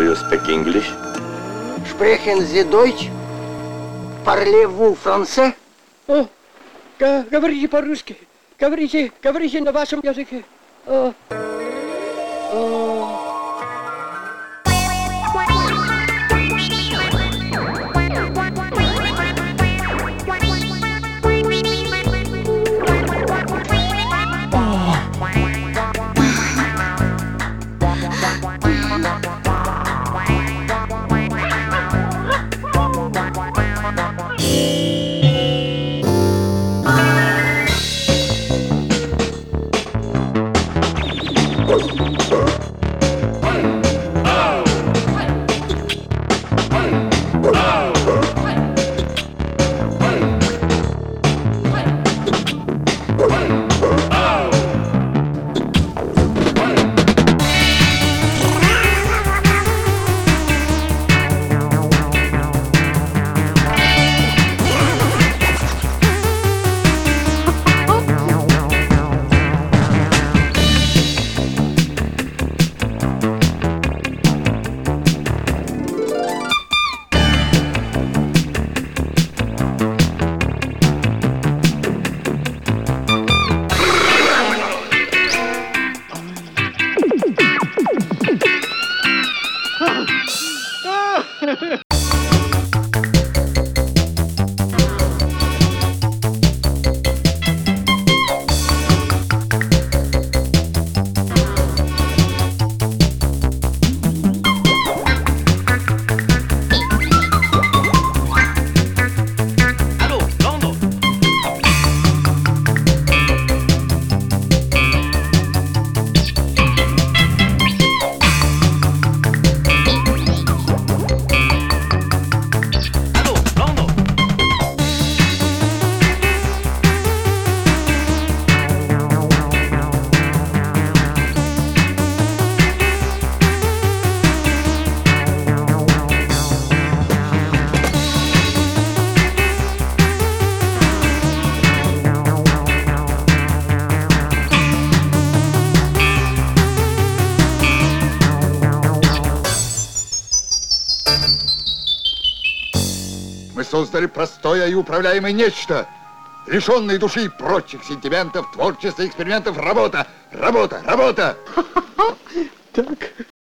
you speak English? Sprechen Sie Deutsch? Parlez-vous français? О, говорите по-русски. Говорите на вашем языке. Мы создали простое и управляемое нечто, лишенное души и прочих сентиментов, творчества, экспериментов. Работа, работа, работа! Так.